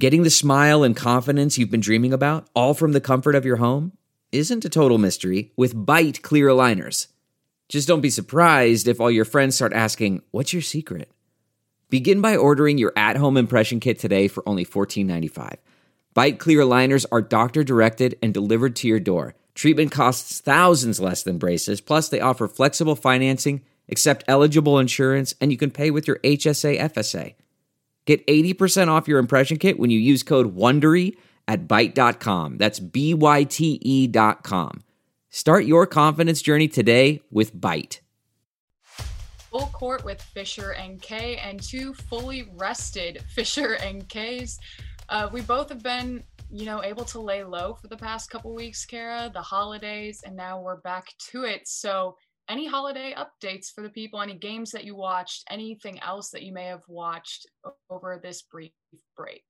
Getting the smile and confidence you've been dreaming about, all from the comfort of your home, isn't a total mystery with Byte clear aligners. Just don't be surprised if all your friends start asking, "What's your secret?" Begin by ordering your at-home impression kit today for only $14.95. Byte clear aligners are doctor-directed and delivered to your door. Treatment costs thousands less than braces, plus they offer flexible financing, accept eligible insurance, and you can pay with your HSA FSA. Get 80% off your impression kit when you use code WONDERY at Byte.com. That's BYTE.com. Start your confidence journey today with Byte. Full court with Fisher and Kay, and two fully rested Fisher and Kays. We both have been, able to lay low for the past couple weeks, Kara, the holidays, and now we're back to it. So any holiday updates for the people, any games that you watched, anything else that you may have watched over this brief break?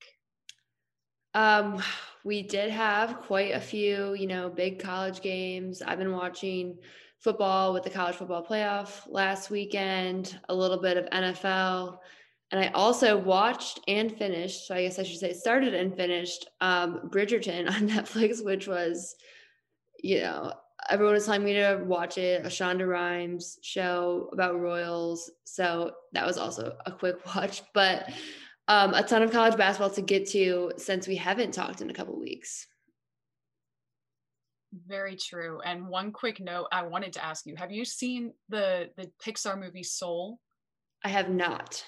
We did have quite a few, big college games. I've been watching football with the college football playoff last weekend, a little bit of NFL. And I also watched and finished, so I guess I should say started and finished Bridgerton on Netflix, which was, everyone was telling me to watch it, a Shonda Rhimes show about royals. So that was also a quick watch, but a ton of college basketball to get to since we haven't talked in a couple weeks. Very true. And one quick note I wanted to ask you, have you seen the Pixar movie Soul? I have not.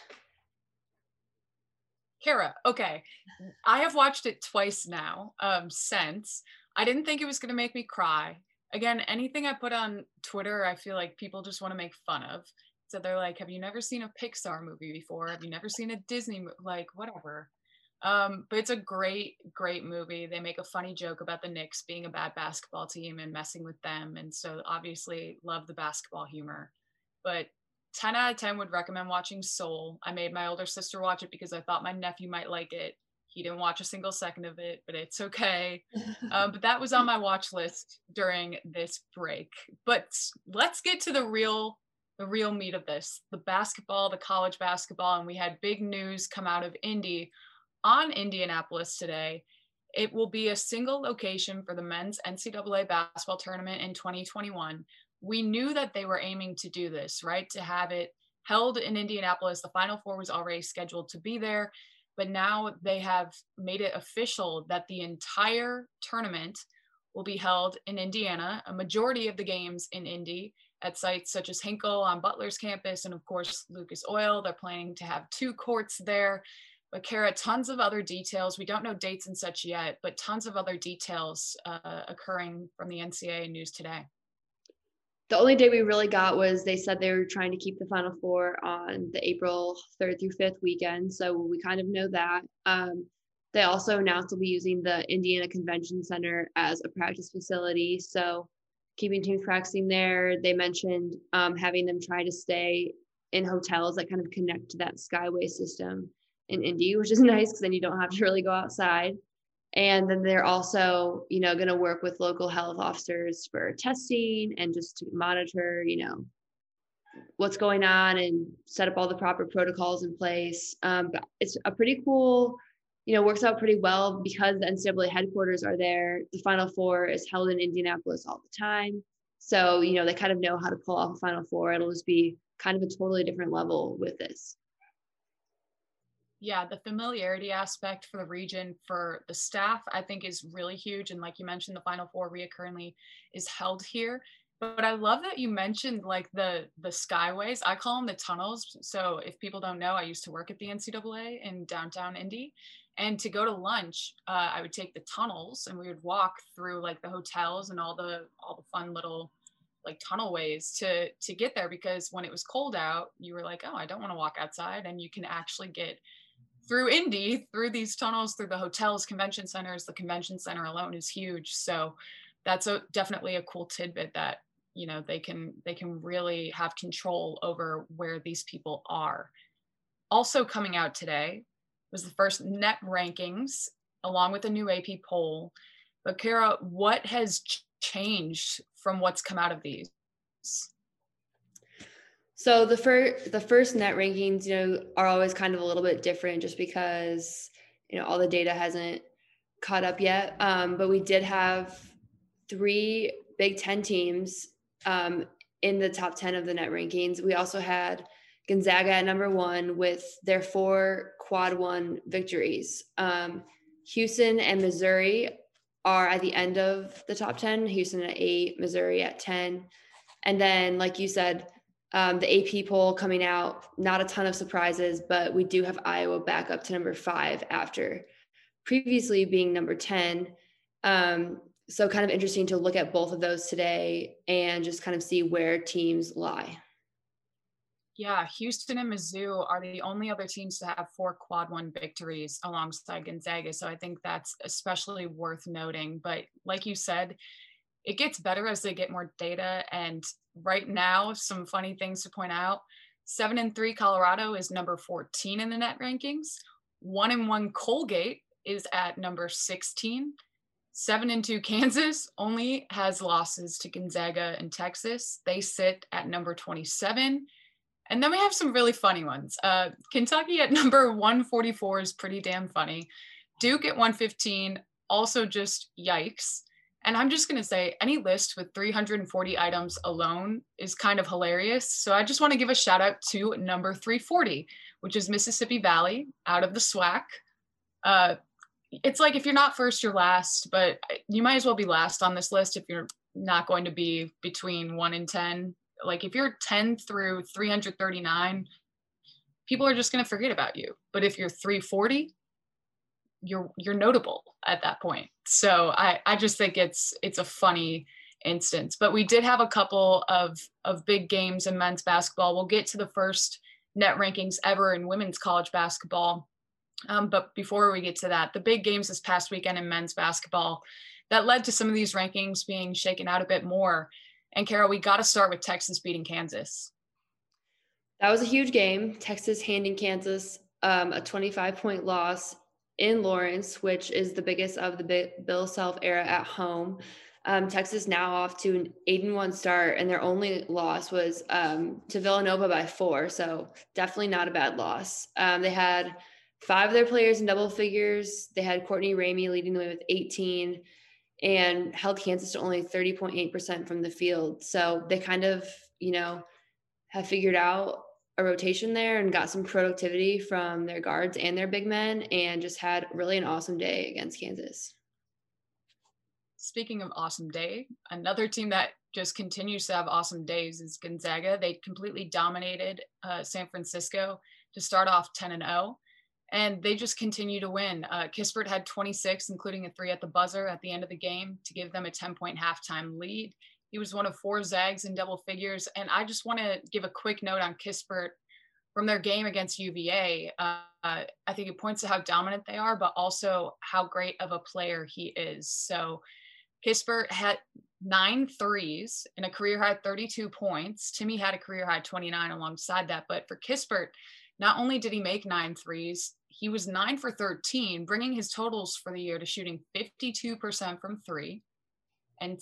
Kara, okay. I have watched it twice now since. I didn't think it was going to make me cry. Again, anything I put on Twitter, I feel like people just want to make fun of. So they're like, have you never seen a Pixar movie before? Have you never seen a Disney movie? Like, whatever. But it's a great, great movie. They make a funny joke about the Knicks being a bad basketball team and messing with them. And so obviously love the basketball humor. But 10 out of 10 would recommend watching Soul. I made my older sister watch it because I thought my nephew might like it. He didn't watch a single second of it, but it's okay. But that was on my watch list during this break. But let's get to the real meat of this, the basketball, the college basketball. And we had big news come out of Indy on Indianapolis today. It will be a single location for the men's NCAA basketball tournament in 2021. We knew that they were aiming to do this, right? To have it held in Indianapolis. The Final Four was already scheduled to be there, but now they have made it official that the entire tournament will be held in Indiana, a majority of the games in Indy at sites such as Hinkle on Butler's campus, and of course, Lucas Oil. They're planning to have 2 courts there. But Kara, tons of other details. We don't know dates and such yet, but tons of other details occurring from the NCAA news today. The only day we really got was they said they were trying to keep the Final Four on the April 3rd through 5th weekend. So we kind of know that. They also announced they'll be using the Indiana Convention Center as a practice facility. So keeping teams practicing there. They mentioned having them try to stay in hotels that kind of connect to that Skyway system in Indy, which is nice because then you don't have to really go outside. And then they're also, going to work with local health officers for testing and just to monitor, what's going on and set up all the proper protocols in place. But it's a pretty cool, works out pretty well because the NCAA headquarters are there. The Final Four is held in Indianapolis all the time. So, they kind of know how to pull off a Final Four. It'll just be kind of a totally different level with this. Yeah, the familiarity aspect for the region, for the staff, I think is really huge. And like you mentioned, the Final Four reoccurringly is held here. But I love that you mentioned like the skyways. I call them the tunnels. So if people don't know, I used to work at the NCAA in downtown Indy. And to go to lunch, I would take the tunnels and we would walk through like the hotels and all the fun little like tunnel ways to get there, because when it was cold out, you were like, oh, I don't want to walk outside. And you can actually get through Indy, through these tunnels, through the hotels, convention centers. The convention center alone is huge. So that's definitely a cool tidbit that, they can really have control over where these people are. Also coming out today was the first net rankings along with a new AP poll. But Kara, what has changed from what's come out of these? So the first net rankings, are always kind of a little bit different just because, all the data hasn't caught up yet. But we did have 3 Big Ten teams in the top 10 of the net rankings. We also had Gonzaga at number 1 with their 4 quad 1 victories. Houston and Missouri are at the end of the top 10. Houston at 8, Missouri at 10. And then, like you said, the AP poll coming out, not a ton of surprises, but we do have Iowa back up to number 5 after previously being number 10. So kind of interesting to look at both of those today and just kind of see where teams lie. Yeah, Houston and Mizzou are the only other teams to have 4 quad 1 victories alongside Gonzaga. So I think that's especially worth noting. But like you said, it gets better as they get more data. And right now, some funny things to point out. 7-3 Colorado is number 14 in the net rankings. 1-1 Colgate is at number 16. 7-2 Kansas only has losses to Gonzaga and Texas. They sit at number 27. And then we have some really funny ones. Kentucky at number 144 is pretty damn funny. Duke at 115, also just yikes. And I'm just going to say any list with 340 items alone is kind of hilarious. So I just want to give a shout out to number 340, which is Mississippi Valley out of the SWAC. It's like if you're not first, you're last, but you might as well be last on this list if you're not going to be between 1 and 10. Like if you're 10 through 339, people are just going to forget about you. But if you're 340, you're notable at that point. So I just think it's a funny instance. But we did have a couple of big games in men's basketball. We'll get to the first net rankings ever in women's college basketball. But before we get to that, the big games this past weekend in men's basketball that led to some of these rankings being shaken out a bit more. And Carol, we got to start with Texas beating Kansas. That was a huge game. Texas handing Kansas a 25-point loss in Lawrence, which is the biggest of the Bill Self era at home. Texas now off to an 8-1 start, and their only loss was to Villanova by 4. So definitely not a bad loss. They had 5 of their players in double figures. They had Courtney Ramey leading the way with 18 and held Kansas to only 30.8% from the field. So they kind of, have figured out a rotation there and got some productivity from their guards and their big men and just had really an awesome day against Kansas. Speaking of awesome day, another team that just continues to have awesome days is Gonzaga. They completely dominated San Francisco to start off 10-0. And they just continue to win. Kispert had 26, including a 3 at the buzzer at the end of the game to give them a 10-point halftime lead. He was one of 4 Zags in double figures. And I just want to give a quick note on Kispert from their game against UVA. I think it points to how dominant they are, but also how great of a player he is. So Kispert had 9 threes and a career high 32 points. Timmy had a career high 29 alongside that. But for Kispert, not only did he make 9 threes, he was 9 for 13, bringing his totals for the year to shooting 52% from 3 and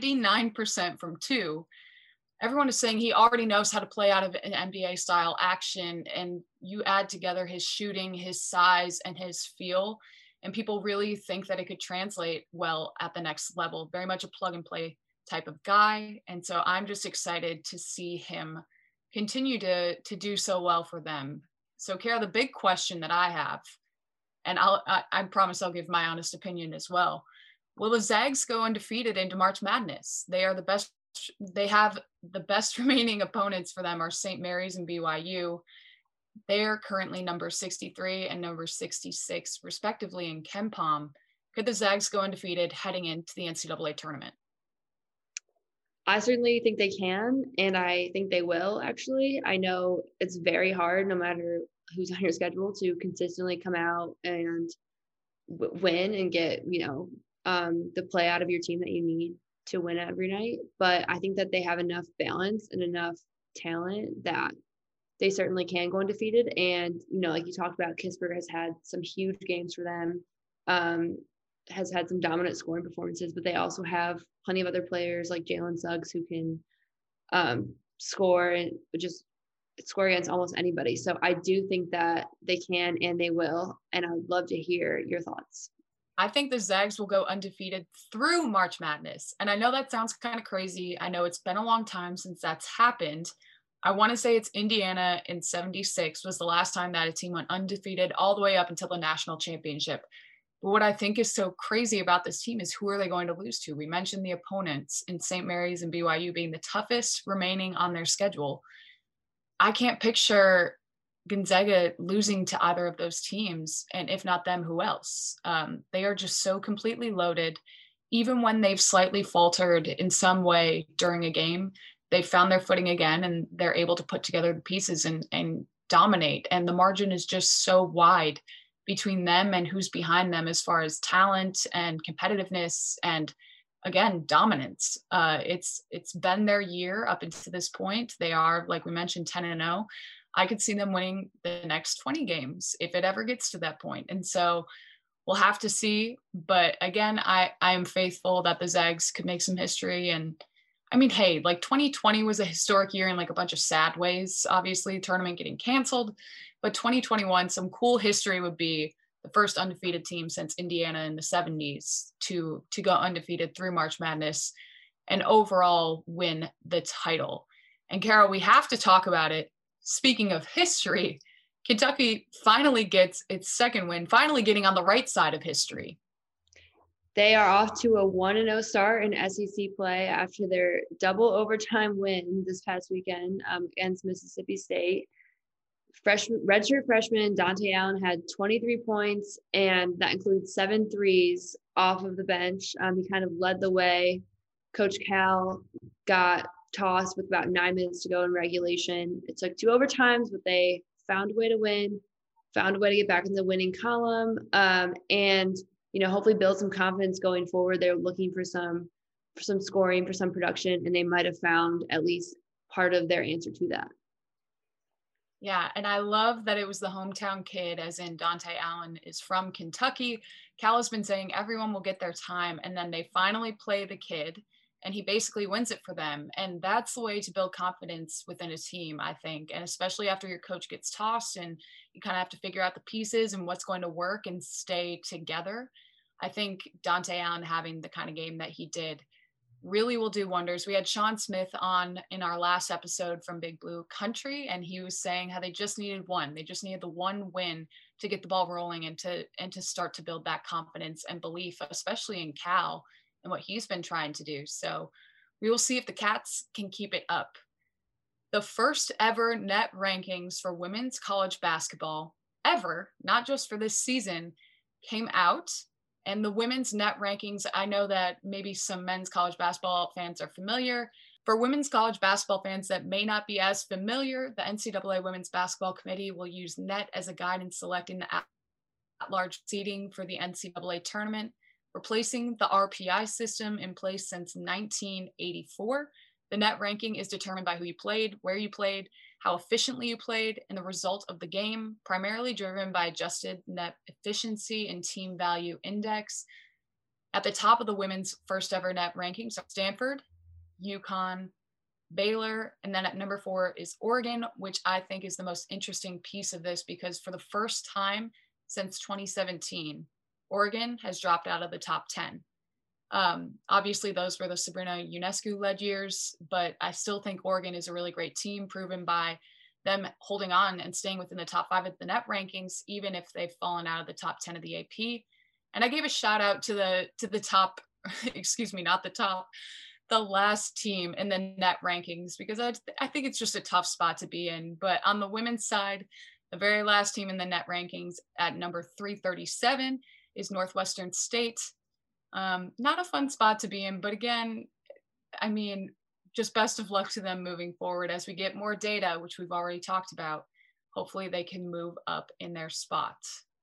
79% from 2. Everyone is saying he already knows how to play out of an NBA style action, and you add together his shooting, his size, and his feel, and people really think that it could translate well at the next level. Very much a plug and play type of guy. And so I'm just excited to see him continue to do so well for them. So Kara, the big question that I have, and I promise I'll give my honest opinion as well. Will the Zags go undefeated into March Madness? They are the best. They have the best remaining opponents for them are St. Mary's and BYU. They're currently number 63 and number 66 respectively in KenPom. Could the Zags go undefeated heading into the NCAA tournament? I certainly think they can, and I think they will, actually. I know it's very hard, no matter who's on your schedule, to consistently come out and win and get, the play out of your team that you need to win every night. But I think that they have enough balance and enough talent that they certainly can go undefeated. And, like you talked about, Kispert has had some huge games for them. Has had some dominant scoring performances, but they also have plenty of other players like Jalen Suggs who can score and just score against almost anybody. So I do think that they can and they will. And I would love to hear your thoughts. I think the Zags will go undefeated through March Madness. And I know that sounds kind of crazy. I know it's been a long time since that's happened. I want to say it's Indiana in 76 was the last time that a team went undefeated all the way up until the national championship. But what I think is so crazy about this team is who are they going to lose to? We mentioned the opponents in St. Mary's and BYU being the toughest remaining on their schedule. I can't picture Gonzaga losing to either of those teams, and if not them, who else? They are just so completely loaded. Even when they've slightly faltered in some way during a game, they found their footing again, and they're able to put together the pieces and dominate. And the margin is just so wide between them and who's behind them as far as talent and competitiveness and, again, dominance. It's been their year up until this point. They are, like we mentioned, 10-0. I could see them winning the next 20 games if it ever gets to that point. And so we'll have to see. But again, I am faithful that the Zags could make some history. And I mean, hey, like 2020 was a historic year in like a bunch of sad ways, obviously, tournament getting canceled. But 2021, some cool history would be the first undefeated team since Indiana in the 70s to go undefeated through March Madness and overall win the title. And Carol, we have to talk about it. Speaking of history, Kentucky finally gets its second win, finally getting on the right side of history. They are off to a 1-0 start in SEC play after their double overtime win this past weekend against Mississippi State. Redshirt freshman Dante Allen had 23 points, and that includes 7 threes off of the bench. He kind of led the way. Coach Cal got tossed with about 9 minutes to go in regulation. It took 2 overtimes, but they found a way to win, found a way to get back in the winning column, and hopefully build some confidence going forward. They're looking for some scoring, for some production, and they might have found at least part of their answer to that. Yeah, and I love that it was the hometown kid, as in Dante Allen is from Kentucky. Cal has been saying everyone will get their time, and then they finally play the kid, and he basically wins it for them. And that's the way to build confidence within a team, I think. And especially after your coach gets tossed and you kind of have to figure out the pieces and what's going to work and stay together. I think Dante Allen having the kind of game that he did really will do wonders. We had Sean Smith on in our last episode from Big Blue Country, and he was saying how they just needed one. They just needed the one win to get the ball rolling and to start to build that confidence and belief, especially in Cal and what he's been trying to do. So we will see if the Cats can keep it up. The first ever net rankings for women's college basketball ever, not just for this season, came out. And the women's net rankings, I know that maybe some men's college basketball fans are familiar. For women's college basketball fans that may not be as familiar, the NCAA Women's Basketball Committee will use net as a guide in selecting the at-large seeding for the NCAA tournament, replacing the RPI system in place since 1984. The net ranking is determined by who you played, where you played, how efficiently you played, and the result of the game, primarily driven by adjusted net efficiency and team value index. At the top of the women's first ever net rankings are Stanford, UConn, Baylor, and then at number 4 is Oregon, which I think is the most interesting piece of this because for the first time since 2017, Oregon has dropped out of the top 10. Obviously, those were the Sabrina Ionescu-led years, but I still think Oregon is a really great team, proven by them holding on and staying within the top 5 of the net rankings, even if they've fallen out of the top 10 of the AP. And I gave a shout out to the top, excuse me, not the top, the last team in the net rankings, because I think it's just a tough spot to be in. But on the women's side, the very last team in the net rankings at number 337 is Northwestern State. Not a fun spot to be in, but again, I mean, just best of luck to them moving forward as we get more data, which we've already talked about. Hopefully they can move up in their spot.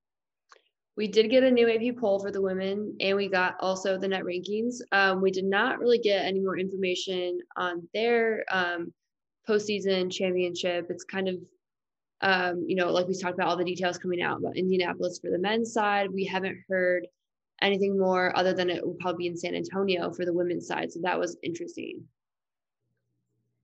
We did get a new AP poll for the women, and we got also the net rankings. We did not really get any more information on their postseason championship. It's kind of, like we talked about all the details coming out about Indianapolis for the men's side. We haven't heard anything more other than it will probably be in San Antonio for the women's side. So that was interesting.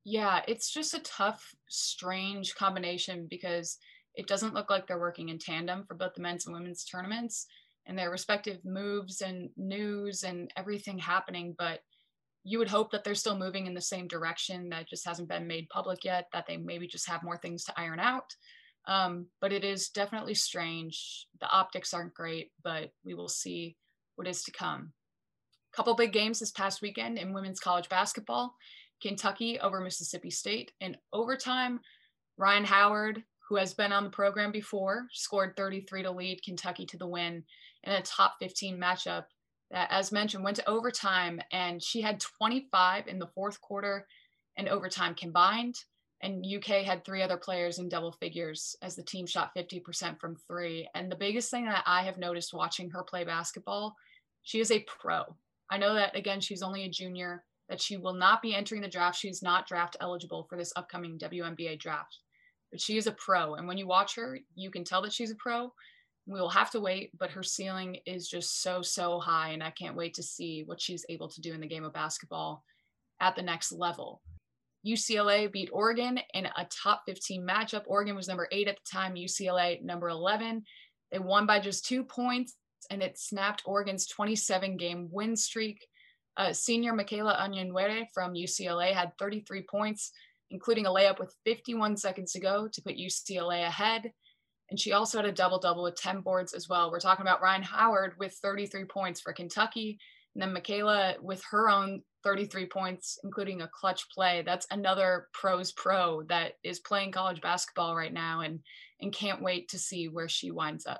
Yeah, it's just a tough, strange combination because it doesn't look like they're working in tandem for both the men's and women's tournaments and their respective moves and news and everything happening. But you would hope that they're still moving in the same direction that just hasn't been made public yet, that they maybe just have more things to iron out. But it is definitely strange. The optics aren't great, but we will see what is to come. Couple big games this past weekend in women's college basketball. Kentucky over Mississippi State in overtime. Ryan Howard, who has been on the program before, scored 33 to lead Kentucky to the win in a top 15 matchup that, as mentioned, went to overtime, and she had 25 in the fourth quarter and overtime combined. And UK had 3 other players in double figures as the team shot 50% from 3. And the biggest thing that I have noticed watching her play basketball, she is a pro. I know that, again, she's only a junior, that she will not be entering the draft. She's not draft eligible for this upcoming WNBA draft, but she is a pro. And when you watch her, you can tell that she's a pro. We will have to wait, but her ceiling is just so, so high. And I can't wait to see what she's able to do in the game of basketball at the next level. UCLA beat Oregon in a top 15 matchup. Oregon was number 8 at the time, UCLA number 11. They won by just 2 points, and it snapped Oregon's 27-game win streak. Senior Michaela Onyenwere from UCLA had 33 points, including a layup with 51 seconds to go to put UCLA ahead. And she also had a double-double with 10 boards as well. We're talking about Ryan Howard with 33 points for Kentucky, and then Michaela with her own 33 points, including a clutch play. That's another pro's pro that is playing college basketball right now and can't wait to see where she winds up.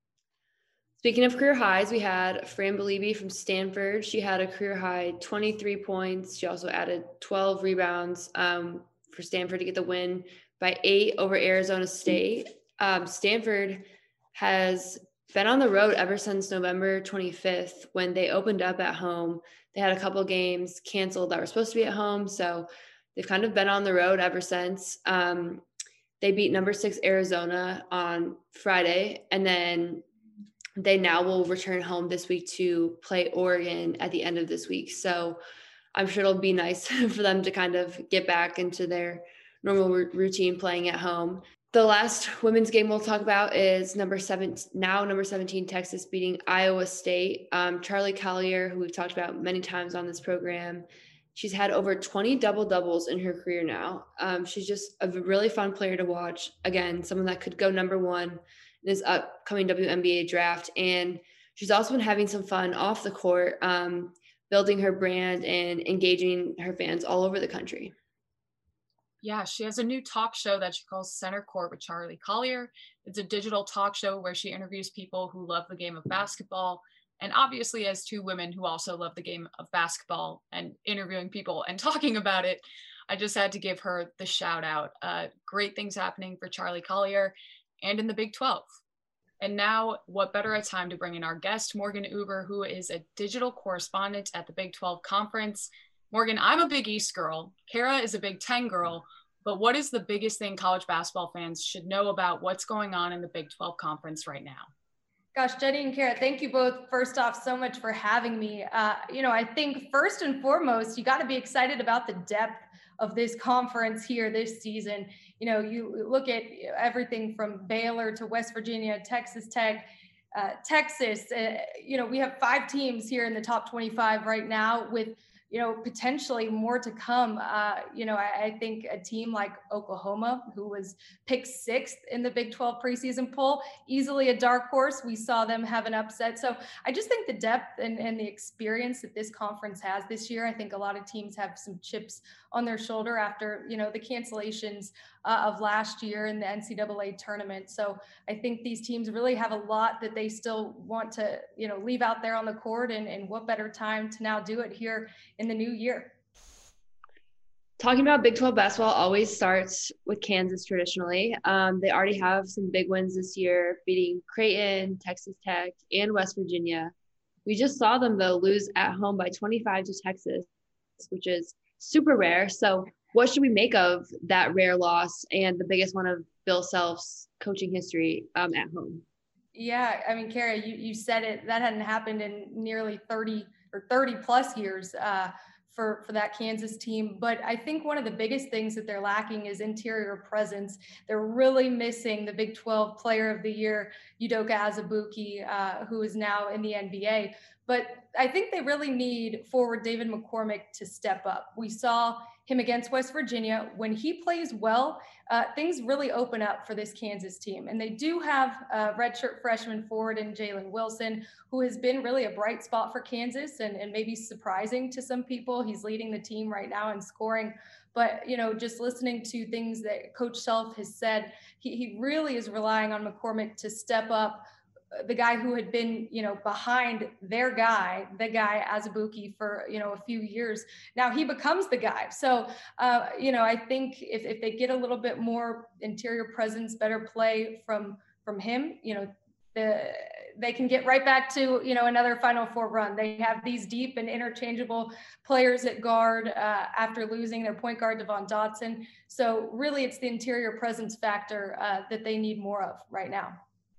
Speaking of career highs, we had Fran Belibi from Stanford. She had a career high 23 points. She also added 12 rebounds for Stanford to get the win by 8 over Arizona State. Stanford has been on the road ever since November 25th when they opened up at home. They had a couple games canceled that were supposed to be at home, so they've kind of been on the road ever since. They beat number 6 Arizona on Friday, and then they now will return home this week to play Oregon at the end of this week. So I'm sure it'll be nice for them to kind of get back into their normal routine playing at home. The last women's game we'll talk about is number 17, Texas beating Iowa State. Charli Collier, who we've talked about many times on this program, she's had over 20 double-doubles in her career now. She's just a really fun player to watch. Again, someone that could go number 1 in this upcoming WNBA draft. And she's also been having some fun off the court, building her brand and engaging her fans all over the country. Yeah, she has a new talk show that she calls Center Court with Charli Collier. It's a digital talk show where she interviews people who love the game of basketball. And obviously, as 2 women who also love the game of basketball and interviewing people and talking about it, I just had to give her the shout out. Great things happening for Charli Collier and in the Big 12. And now, what better a time to bring in our guest, Morgan Uber, who is a digital correspondent at the Big 12 Conference. Morgan, I'm a Big East girl. Kara is a Big 10 girl. But what is the biggest thing college basketball fans should know about what's going on in the Big 12 Conference right now? Gosh, Jenny and Kara, thank you both, first off, so much for having me. I think first and foremost, you got to be excited about the depth of this conference here this season. You look at everything from Baylor to West Virginia, Texas Tech, Texas. We have 5 teams here in the top 25 right now with potentially more to come. I think a team like Oklahoma, who was picked 6th in the Big 12 preseason poll, easily a dark horse. We saw them have an upset. So I just think the depth and the experience that this conference has this year, I think a lot of teams have some chips on their shoulder after, the cancellations of last year in the NCAA tournament. So I think these teams really have a lot that they still want to, leave out there on the court, and what better time to now do it here in the new year. Talking about Big 12 basketball always starts with Kansas traditionally. They already have some big wins this year, beating Creighton, Texas Tech, and West Virginia. We just saw them, though, lose at home by 25 to Texas, which is super rare. So what should we make of that rare loss and the biggest one of Bill Self's coaching history at home? Yeah, I mean, Kara, you said it. That hadn't happened in nearly 30 plus years for that Kansas team. But I think one of the biggest things that they're lacking is interior presence. They're really missing the Big 12 Player of the Year, Udoka Azubuike, who is now in the NBA. But I think they really need forward David McCormick to step up. We saw him against West Virginia. When he plays well, things really open up for this Kansas team. And they do have a redshirt freshman forward in Jalen Wilson, who has been really a bright spot for Kansas and maybe surprising to some people. He's leading the team right now in scoring. But, you know, just listening to things that Coach Self has said, he really is relying on McCormick to step up. The guy who had been, you know, behind their guy, the guy Azubuike for, you know, a few years. Now he becomes the guy. So, you know, I think if they get a little bit more interior presence, better play from him, you know, they can get right back to, you know, another Final Four run. They have these deep and interchangeable players at guard after losing their point guard, Devon Dotson. So really it's the interior presence factor that they need more of right now.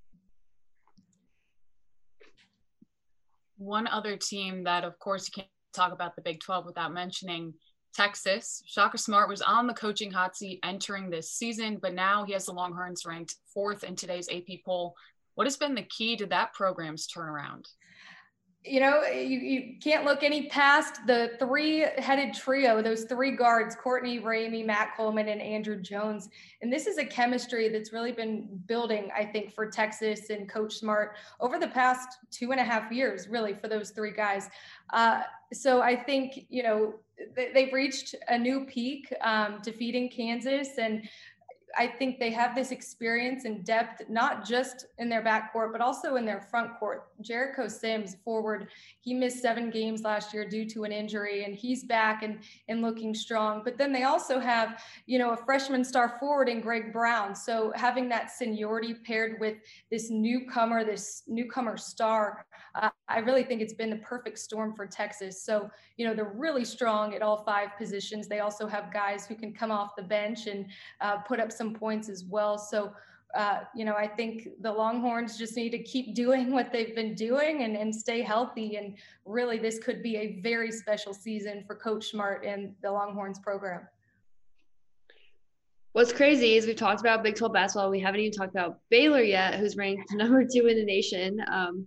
One other team that, of course, you can't talk about the Big 12 without mentioning Texas. Shaka Smart was on the coaching hot seat entering this season, but now he has the Longhorns ranked 4th in today's AP poll. What has been the key to that program's turnaround? You know, you can't look any past the three-headed trio, those three guards, Courtney Ramey, Matt Coleman, and Andrew Jones. And this is a chemistry that's really been building, I think, for Texas and Coach Smart over the past 2.5 years, really, for those three guys. So I think, you know, they've reached a new peak, defeating Kansas, and I think they have this experience and depth, not just in their backcourt, but also in their front court. Jericho Sims, forward, he missed 7 games last year due to an injury, and he's back and looking strong. But then they also have, you know, a freshman star forward in Greg Brown. So having that seniority paired with this newcomer star, I really think it's been the perfect storm for Texas. So, you know, they're really strong at all 5 positions. They also have guys who can come off the bench and put up some points as well. So, you know, I think the Longhorns just need to keep doing what they've been doing and stay healthy. And really, this could be a very special season for Coach Smart and the Longhorns program. What's crazy is we've talked about Big 12 basketball. We haven't even talked about Baylor yet, who's ranked number 2 in the nation.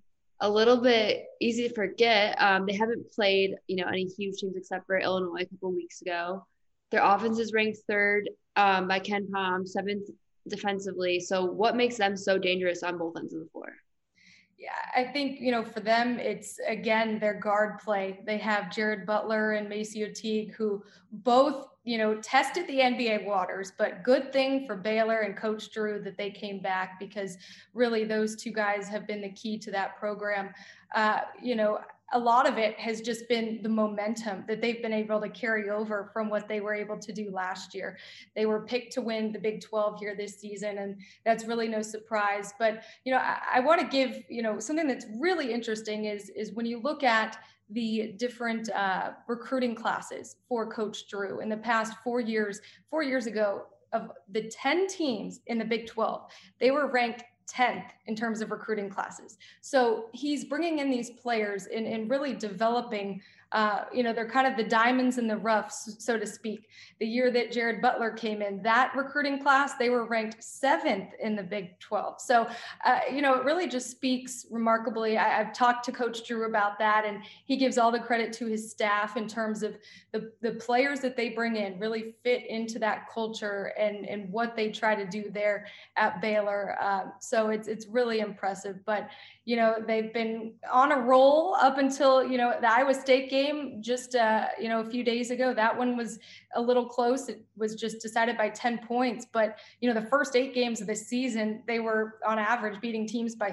A little bit easy to forget. They haven't played, you know, any huge teams except for Illinois a couple of weeks ago. Their offense is ranked 3rd by Ken Pom, 7th defensively. So what makes them so dangerous on both ends of the floor? Yeah, I think, you know, for them, it's, again, their guard play. They have Jared Butler and Maceo Teague, who both, you know, tested the NBA waters, but good thing for Baylor and Coach Drew that they came back, because really those two guys have been the key to that program. You know, a lot of it has just been the momentum that they've been able to carry over from what they were able to do last year. They were picked to win the Big 12 here this season, and that's really no surprise. But, you know, I want to give, you know, something that's really interesting is when you look at the different recruiting classes for Coach Drew in the past 4 years. 4 years ago, of the 10 teams in the Big 12, they were ranked 10th in terms of recruiting classes. So he's bringing in these players and really developing, you know, they're kind of the diamonds in the rough, so to speak. The year that Jared Butler came in, that recruiting class, they were ranked 7th in the Big 12. So, you know, it really just speaks remarkably. I've talked to Coach Drew about that, and he gives all the credit to his staff in terms of the players that they bring in really fit into that culture and what they try to do there at Baylor. So it's really impressive. But, you know, they've been on a roll up until, you know, the Iowa State game just, you know, a few days ago. That one was a little close. It was just decided by 10 points. But, you know, the first 8 games of the season, they were on average beating teams by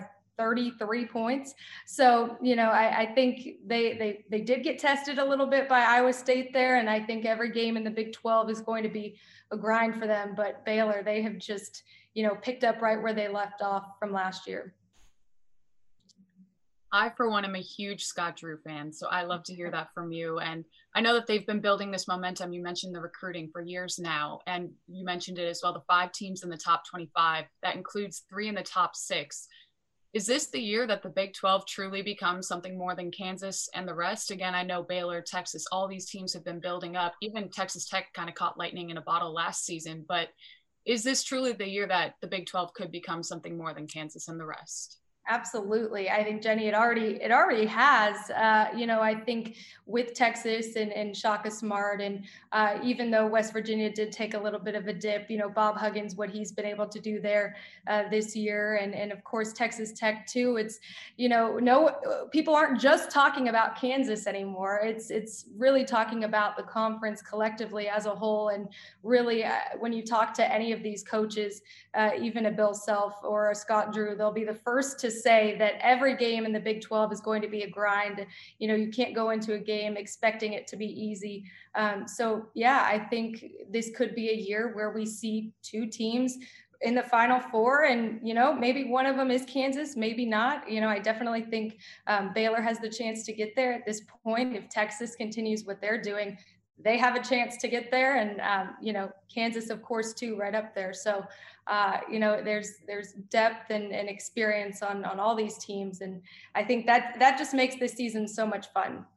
33 points. So, you know, I think they did get tested a little bit by Iowa State there. And I think every game in the Big 12 is going to be a grind for them. But Baylor, they have just, you know, picked up right where they left off from last year. I, for one, am a huge Scott Drew fan, so I love to hear that from you. And I know that they've been building this momentum. You mentioned the recruiting for years now, and you mentioned it as well, the 5 teams in the top 25. That includes 3 in the top 6. Is this the year that the Big 12 truly becomes something more than Kansas and the rest? Again, I know Baylor, Texas, all these teams have been building up. Even Texas Tech kind of caught lightning in a bottle last season. But is this truly the year that the Big 12 could become something more than Kansas and the rest? Absolutely. I think, Jenny, it already has, I think with Texas and Shaka Smart, and even though West Virginia did take a little bit of a dip, Bob Huggins, what he's been able to do there this year. And of course, Texas Tech too. It's, no, people aren't just talking about Kansas anymore. It's really talking about the conference collectively as a whole. And really, when you talk to any of these coaches, even a Bill Self or a Scott Drew, they'll be the first to say that every game in the Big 12 is going to be a grind. You can't go into a game expecting it to be easy. So yeah, I think this could be a year where we see two teams in the Final Four, and maybe one of them is Kansas, maybe not. I definitely think Baylor has the chance to get there at this point. If Texas continues what they're doing, they have a chance to get there, and Kansas, of course, too, right up there. So there's depth and experience on all these teams, and I think that just makes this season so much fun.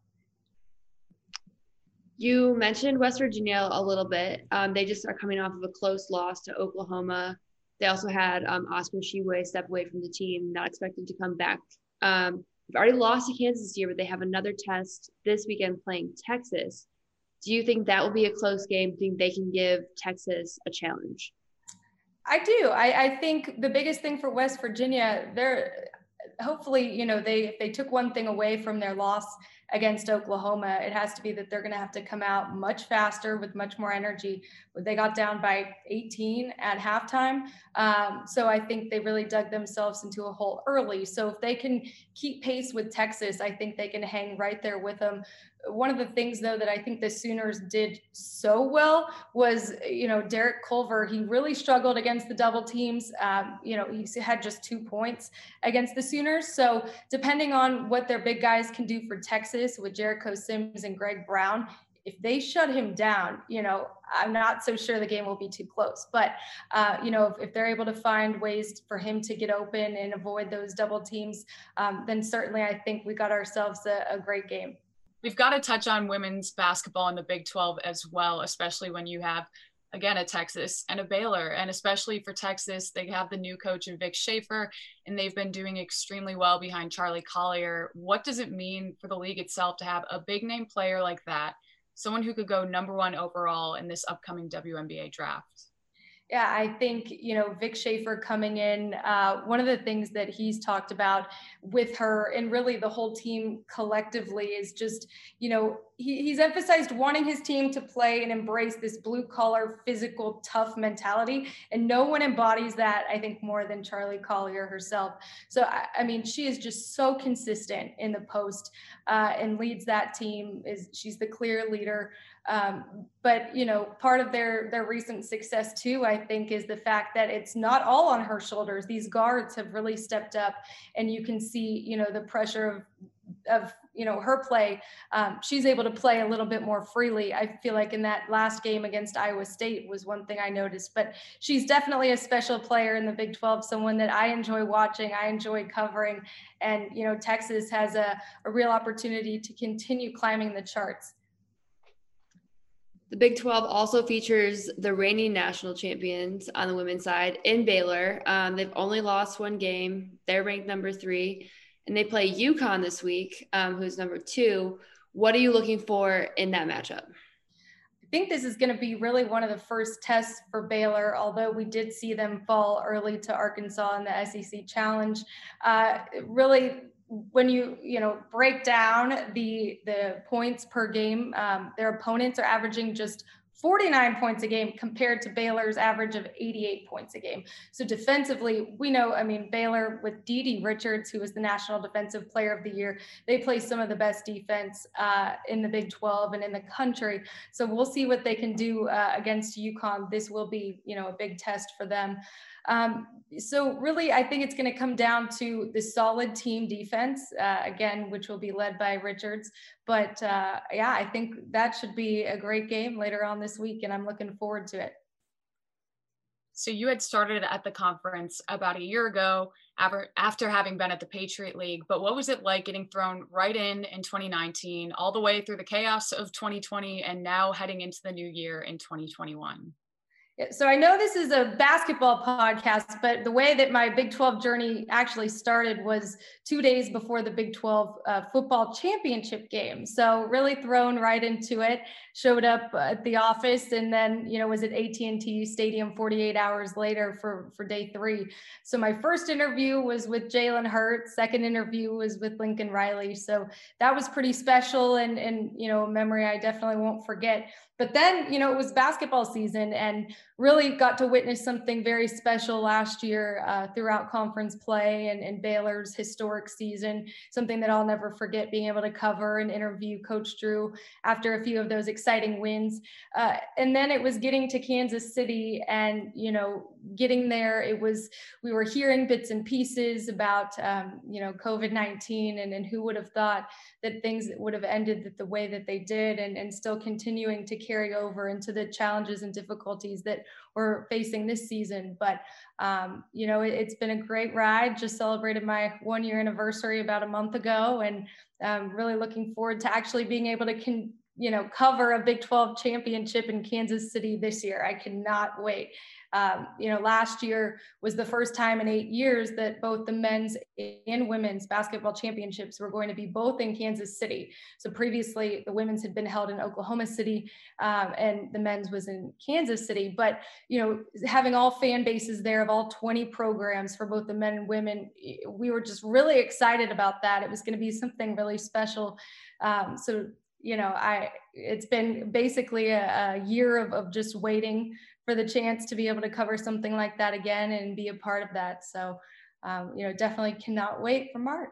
You mentioned West Virginia a little bit. They just are coming off of a close loss to Oklahoma. They also had Oscar Tshiebwe step away from the team, not expected to come back. They've already lost to Kansas this year, but they have another test this weekend playing Texas. Do you think that will be a close game? Do you think they can give Texas a challenge? I do. I think the biggest thing for West Virginia, they're hopefully, if they took one thing away from their loss against Oklahoma, it has to be that they're going to have to come out much faster with much more energy. They got down by 18 at halftime. So I think they really dug themselves into a hole early. So if they can keep pace with Texas, I think they can hang right there with them. One of the things, though, that I think the Sooners did so well was, Derek Culver. He really struggled against the double teams. He had just 2 points against the Sooners. So depending on what their big guys can do for Texas with Jericho Sims and Greg Brown, if they shut him down, I'm not so sure the game will be too close. But, if they're able to find ways for him to get open and avoid those double teams, then certainly I think we got ourselves a great game. We've got to touch on women's basketball in the Big 12 as well, especially when you have, again, a Texas and a Baylor. And especially for Texas, they have the new coach in Vic Schaefer, and they've been doing extremely well behind Charlie Collier. What does it mean for the league itself to have a big name player like that, someone who could go #1 overall in this upcoming WNBA draft? Yeah, I think, Vic Schaefer coming in, one of the things that he's talked about with her and really the whole team collectively is just, he's emphasized wanting his team to play and embrace this blue collar, physical, tough mentality. And no one embodies that, I think, more than Charlie Collier herself. So, I mean, she is just so consistent in the post and leads that team. She's the clear leader. But, part of their recent success too, I think, is the fact that it's not all on her shoulders. These guards have really stepped up, and you can see, the pressure of her play. She's able to play a little bit more freely. I feel like in that last game against Iowa State was one thing I noticed, but she's definitely a special player in the Big 12, someone that I enjoy watching, I enjoy covering. And, Texas has a real opportunity to continue climbing the charts. The Big 12 also features the reigning national champions on the women's side in Baylor. They've only lost one game. They're ranked #3, and they play UConn this week, who's #2. What are you looking for in that matchup? I think this is going to be really one of the first tests for Baylor, although we did see them fall early to Arkansas in the SEC Challenge. Really, when you break down the points per game, their opponents are averaging just 49 points a game compared to Baylor's average of 88 points a game. So defensively, we know, Baylor with Dee Richards, who was the National Defensive Player of the Year, they play some of the best defense in the Big 12 and in the country. So we'll see what they can do against UConn. This will be, a big test for them. So really, I think it's going to come down to the solid team defense, again, which will be led by Richards. But I think that should be a great game later on this week, and I'm looking forward to it. So you had started at the conference about a year ago after having been at the Patriot League, but what was it like getting thrown right in 2019, all the way through the chaos of 2020 and now heading into the new year in 2021? So I know this is a basketball podcast, but the way that my Big 12 journey actually started was 2 days before the Big 12 football championship game. So really thrown right into it, showed up at the office, and then, was at AT&T Stadium 48 hours later for day 3. So my first interview was with Jalen Hurts. Second interview was with Lincoln Riley. So that was pretty special and a memory I definitely won't forget. But then, it was basketball season and really got to witness something very special last year throughout conference play and Baylor's historic season, something that I'll never forget, being able to cover and interview Coach Drew after a few of those exciting wins. And then it was getting to Kansas City and, getting there. We were hearing bits and pieces about, COVID-19 and who would have thought that things would have ended the way that they did and still continuing to carry over into the challenges and difficulties that we're facing this season. But, it's been a great ride. Just celebrated my 1-year anniversary about a month ago, and really looking forward to actually being able to cover a Big 12 championship in Kansas City this year. I cannot wait. Last year was the first time in 8 years that both the men's and women's basketball championships were going to be both in Kansas City. So previously the women's had been held in Oklahoma City and the men's was in Kansas City. But, having all fan bases there of all 20 programs for both the men and women, we were just really excited about that. It was going to be something really special. It's been basically a year of just waiting for the chance to be able to cover something like that again and be a part of that. So, definitely cannot wait for March.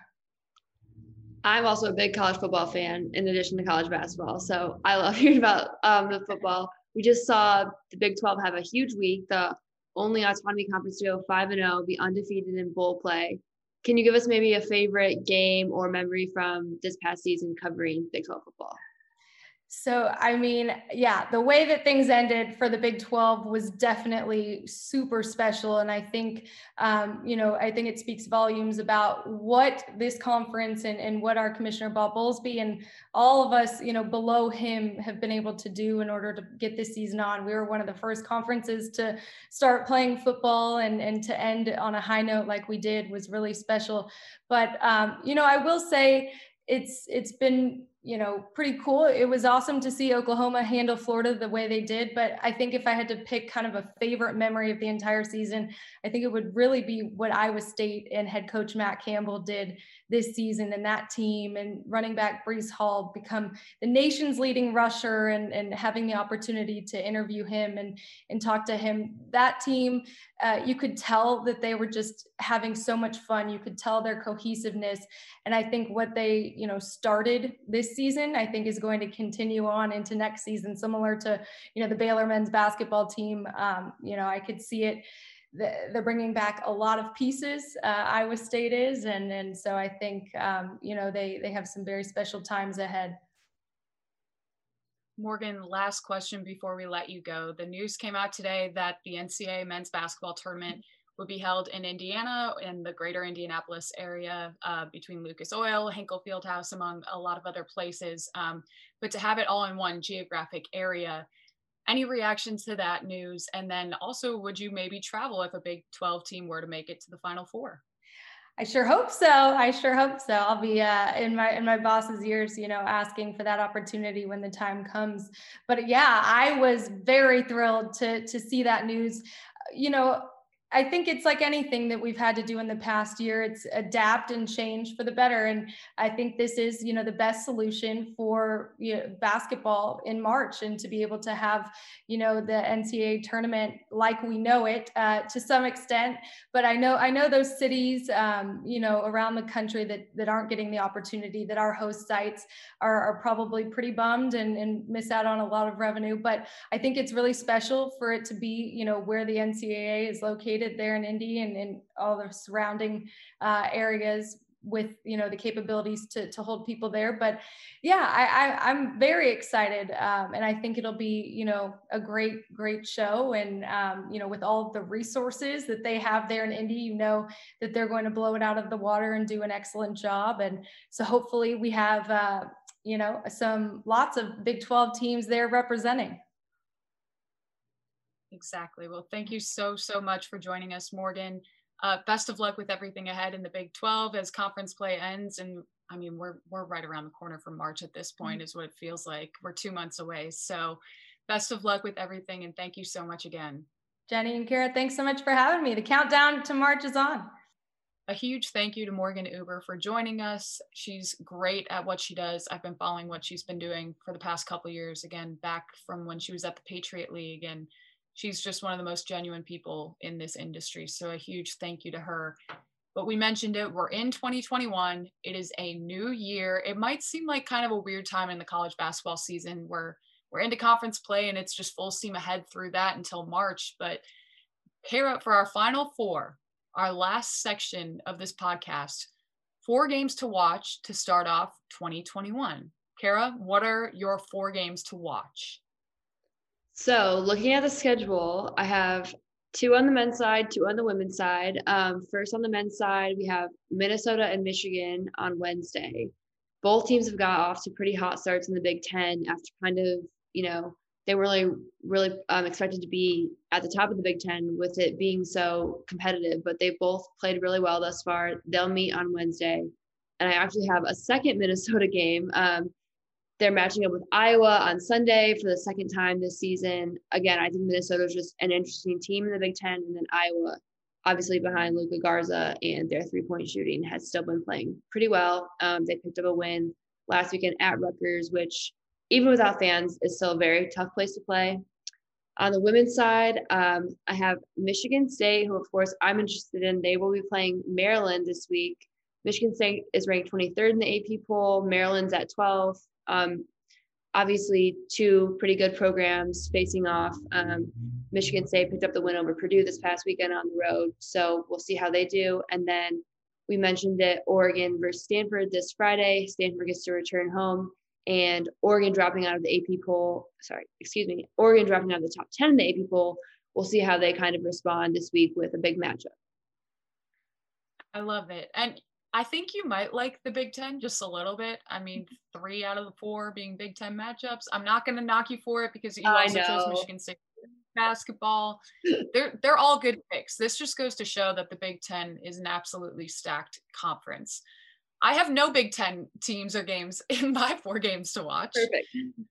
I'm also a big college football fan in addition to college basketball. So I love hearing about the football. We just saw the Big 12 have a huge week, the only autonomy conference to go 5-0, be undefeated in bowl play. Can you give us maybe a favorite game or memory from this past season covering Big 12 football? So, the way that things ended for the Big 12 was definitely super special. And I think, I think it speaks volumes about what this conference and what our Commissioner Bob Bowlesby and all of us, below him have been able to do in order to get this season on. We were one of the first conferences to start playing football and to end on a high note like we did was really special. But, I will say it's been, pretty cool. It was awesome to see Oklahoma handle Florida the way they did. But I think if I had to pick kind of a favorite memory of the entire season, I think it would really be what Iowa State and head coach Matt Campbell did this season, and that team and running back Breece Hall become the nation's leading rusher and having the opportunity to interview him and talk to him. That team, you could tell that they were just having so much fun. You could tell their cohesiveness. And I think what they, started this season, I think is going to continue on into next season, similar to, the Baylor men's basketball team. I could see it. They're bringing back a lot of pieces. Iowa State is. And so I think, they have some very special times ahead. Morgan, last question before we let you go. The news came out today that the NCAA men's basketball tournament will be held in Indiana, in the greater Indianapolis area, between Lucas Oil, Hinkle Fieldhouse, among a lot of other places. But to have it all in one geographic area, any reactions to that news? And then also, would you maybe travel if a Big 12 team were to make it to the Final Four? I sure hope so. I'll be in my boss's ears, asking for that opportunity when the time comes. But yeah, I was very thrilled to see that news. I think it's like anything that we've had to do in the past year. It's adapt and change for the better. And I think this is, the best solution for basketball in March, and to be able to have, the NCAA tournament like we know it to some extent. But I know those cities, around the country that aren't getting the opportunity, that our host sites are probably pretty bummed and miss out on a lot of revenue. But I think it's really special for it to be, where the NCAA is located there in Indy and all the surrounding areas, with, the capabilities to hold people there. But yeah, I'm very excited. And I think it'll be, a great show. And, with all the resources that they have there in Indy, that they're going to blow it out of the water and do an excellent job. And so hopefully we have, lots of Big 12 teams there representing. Exactly. Well, thank you so much for joining us, Morgan. Best of luck with everything ahead in the Big 12 as conference play ends. And I mean, we're right around the corner from March at this point, is what it feels like. We're 2 months away. So best of luck with everything. And thank you so much again. Jenny and Kara, thanks so much for having me. The countdown to March is on. A huge thank you to Morgan Uber for joining us. She's great at what she does. I've been following what she's been doing for the past couple of years, again, back from when she was at the Patriot League. And she's just one of the most genuine people in this industry. So a huge thank you to her. But we mentioned it, we're in 2021. It is a new year. It might seem like kind of a weird time in the college basketball season where we're into conference play and it's just full steam ahead through that until March. But Kara, for our final four, our last section of this podcast, 4 games to watch to start off 2021. Kara, what are your 4 games to watch? So looking at the schedule, I have 2 on the men's side, 2 on the women's side. First on the men's side, we have Minnesota and Michigan on Wednesday. Both teams have got off to pretty hot starts in the Big Ten after kind of, they were really expected to be at the top of the Big Ten with it being so competitive, but they both played really well thus far. They'll meet on Wednesday. And I actually have a second Minnesota game. They're matching up with Iowa on Sunday for the second time this season. Again, I think Minnesota is just an interesting team in the Big Ten. And then Iowa, obviously behind Luka Garza, and their 3-point shooting has still been playing pretty well. They picked up a win last weekend at Rutgers, which even without fans is still a very tough place to play. On the women's side, I have Michigan State, who of course I'm interested in. They will be playing Maryland this week. Michigan State is ranked 23rd in the AP poll. Maryland's at 12th. Obviously 2 pretty good programs facing off. Michigan State picked up the win over Purdue this past weekend on the road, so we'll see how they do. And then we mentioned it, Oregon versus Stanford this Friday. Stanford gets to return home, and Oregon dropping out of the AP poll. Oregon dropping out of the top 10 in the AP poll. We'll see how they kind of respond this week with a big matchup. I love it. And I think you might like the Big Ten just a little bit. I mean, 3 out of the 4 being Big Ten matchups. I'm not going to knock you for it because you also chose Michigan State basketball. They're all good picks. This just goes to show that the Big Ten is an absolutely stacked conference. I have no Big Ten teams or games in my 4 games to watch. Perfect.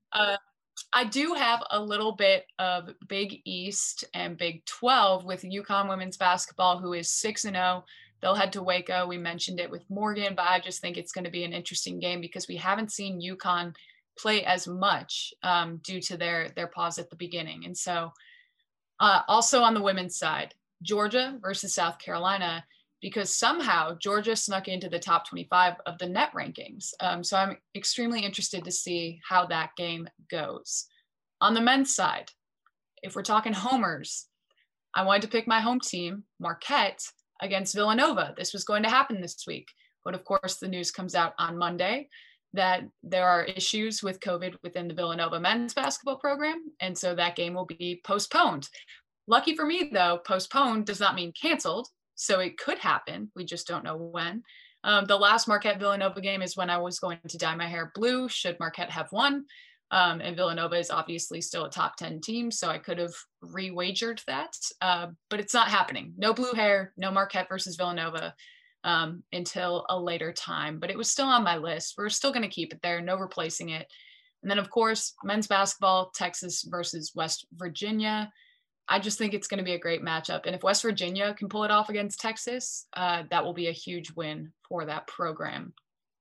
I do have a little bit of Big East and Big 12 with UConn women's basketball, who is 6-0. They'll head to Waco. We mentioned it with Morgan, but I just think it's going to be an interesting game because we haven't seen UConn play as much due to their pause at the beginning. And so also on the women's side, Georgia versus South Carolina, because somehow Georgia snuck into the top 25 of the net rankings. So I'm extremely interested to see how that game goes. On the men's side, if we're talking homers, I wanted to pick my home team, Marquette, against Villanova. This was going to happen this week. But of course, the news comes out on Monday that there are issues with COVID within the Villanova men's basketball program. And so that game will be postponed. Lucky for me, though, postponed does not mean canceled. So it could happen. We just don't know when. The last Marquette Villanova game is when I was going to dye my hair blue, should Marquette have won. And Villanova is obviously still a top 10 team, so I could have re-wagered that, but it's not happening. No blue hair, no Marquette versus Villanova until a later time, but it was still on my list. We're still going to keep it there, no replacing it. And then, of course, men's basketball, Texas versus West Virginia. I just think it's going to be a great matchup. And if West Virginia can pull it off against Texas, that will be a huge win for that program.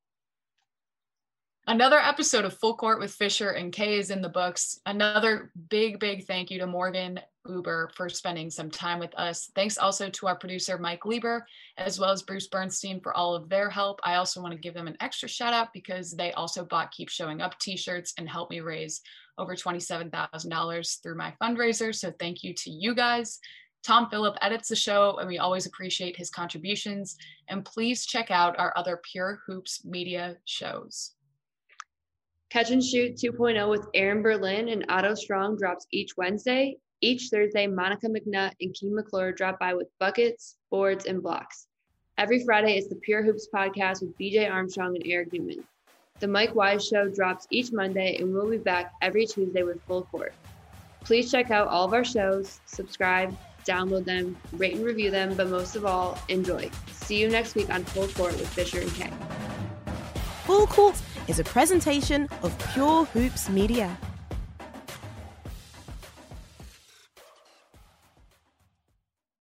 Another episode of Full Court with Fisher and Kay is in the books. Another big thank you to Morgan Uber for spending some time with us. Thanks also to our producer, Mike Lieber, as well as Bruce Bernstein for all of their help. I also want to give them an extra shout out because they also bought Keep Showing Up t-shirts and helped me raise over $27,000 through my fundraiser. So thank you to you guys. Tom Phillip edits the show, and we always appreciate his contributions. And please check out our other Pure Hoops Media shows. Catch and Shoot 2.0 with Aaron Berlin and Otto Strong drops each Wednesday. Each Thursday, Monica McNutt and Keem McClure drop by with buckets, boards, and blocks. Every Friday is the Pure Hoops podcast with BJ Armstrong and Eric Newman. The Mike Wise Show drops each Monday, and we'll be back every Tuesday with Full Court. Please check out all of our shows, subscribe, download them, rate and review them, but most of all, enjoy. See you next week on Full Court with Fisher and Kay. Full Court is a presentation of Pure Hoops Media.